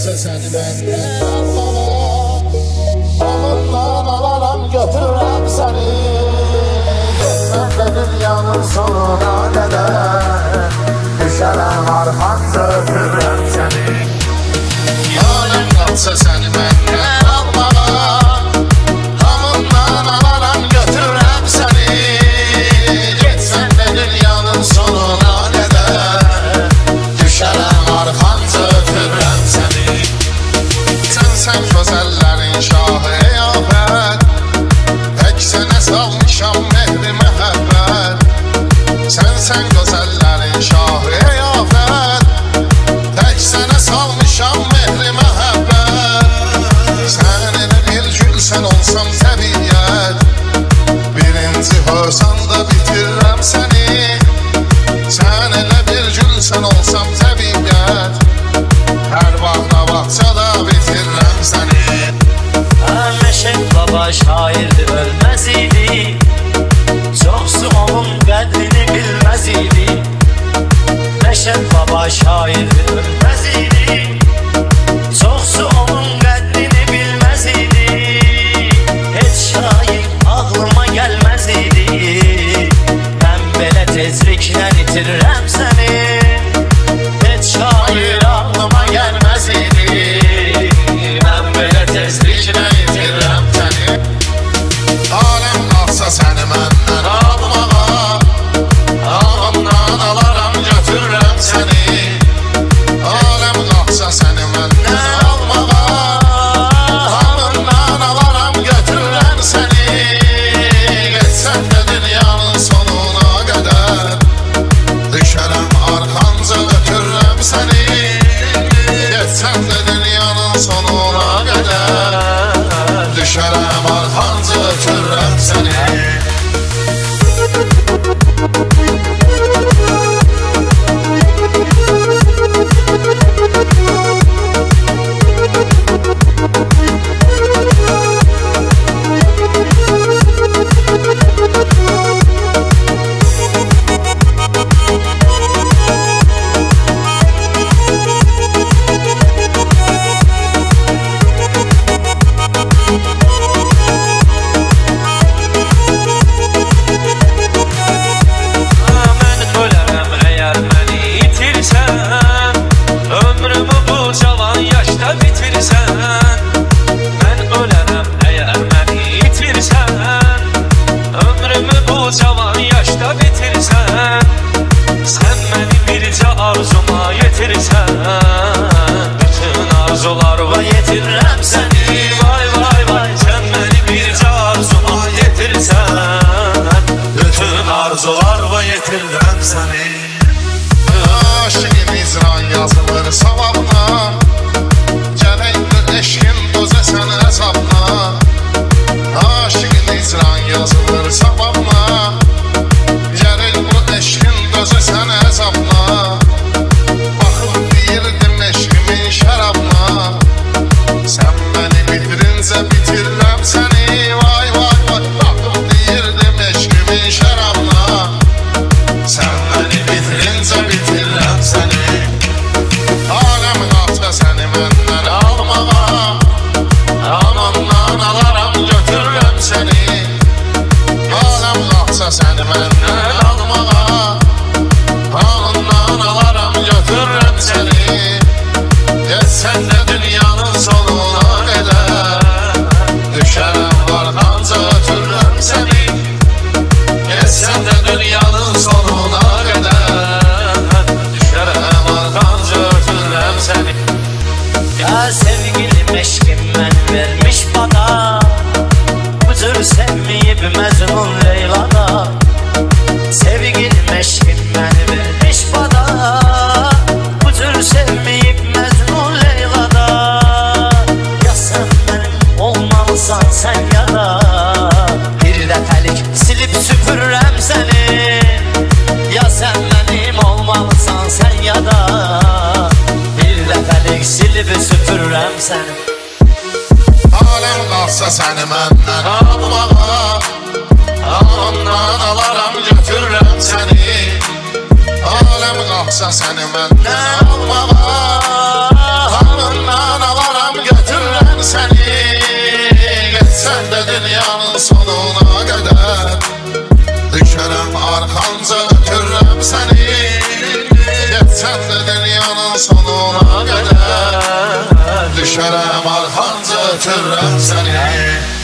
qalsa səni məndən almağa, onundan alaram götürürəm səni. Getməm də dünyanın sonuna qədər, düşərəm arxanca öpürəm səni. Aləm qalsa səni məndən almağa, onundan alaram götürürəm səni. Getməm də dünyanın sonuna qədər, düşərəm arxanca öpürəm səni. Sən gözəllərin şahı eyafət, tək sənə salmışam mehri məhəbbət. Sən gözəllərin şahı eyafət, tək sənə salmışam mehri məhəbbət. Sən elə bir gülsən olsam təbiyyət, birinci hösanda bitirirəm səni. Sən elə bir gülsən olsam təbiyyət, hər bağda bağçada bitirirəm səni. Məşəq baba şairdi, ölməz idi, çoxsu onun qədrini bilməz idi. Məşəq baba şairdi, ölməz idi, çoxsu onun qədrini bilməz idi. Heç şair ağlıma gəlməz idi, mən belə tezliklə itirirəm səni. Heç şair ağlıma gəlməz idi, mən belə tezliklə itirirəm səni. Aləm qalsa səni məndən almağa, onundan alaram götürürəm səni. Aləm qalsa səni məndən almağa, onundan alaram götürürəm səni. Getsən də dünyanın sonuna qədər, düşərəm arxanca öpürəm səni. Getsən də dünyanın sonuna qədər, düşərəm arxanca öpürəm səni. Arzularla yetirdim seni. Aşığın icran yazılır savabına, gərək bu eşkin dözəsən əzabına. Aşığın icran yazılır savabına, gərək bu eşkin dözəsən əzabına. Baxıb deyirdim eşkimin şərabına, sən məni bitirincə bitirirəm səni. Vay vay vay, baxıb deyirdim eşkimin şərabına, sən məni bitirincə bitirirəm səni. Aləm qalsa səni məndən almağa, onundan alaram götürürəm səni. Aləm qalsa səni məndən almağa, onundan alaram götürürəm səni. Getsən də dünyanın sonuna qədər, düşərəm arxanca ötürürəm səni. Getsən də dünyanın sonuna qədər, düşərəm arxanca ötürürəm səni. Ya sevgilim eşkim mən vermiş bana, bu cür sevmeyip Mecnun Leyla'da. Sevgilim eşkim mən vermiş bana, bu cür sevmeyip Mecnun Leyla'da. Ya sen benim olmalısan sen ya da, bir dəfəlik silip süpürürəm səni. Ya sen benim olmalısan sen ya da, bir dəfəlik silip süpürürəm səni. Aləm qalsa səni məndən almağa, onundan alaram götürürəm səni. Aləm qalsa səni məndən almağa, onundan dünyanın sonuna kadar düşərəm arxanca ötürürəm səni. Getsən də dünyanın sonuna kadar düşərəm arxanca ötürürəm səni.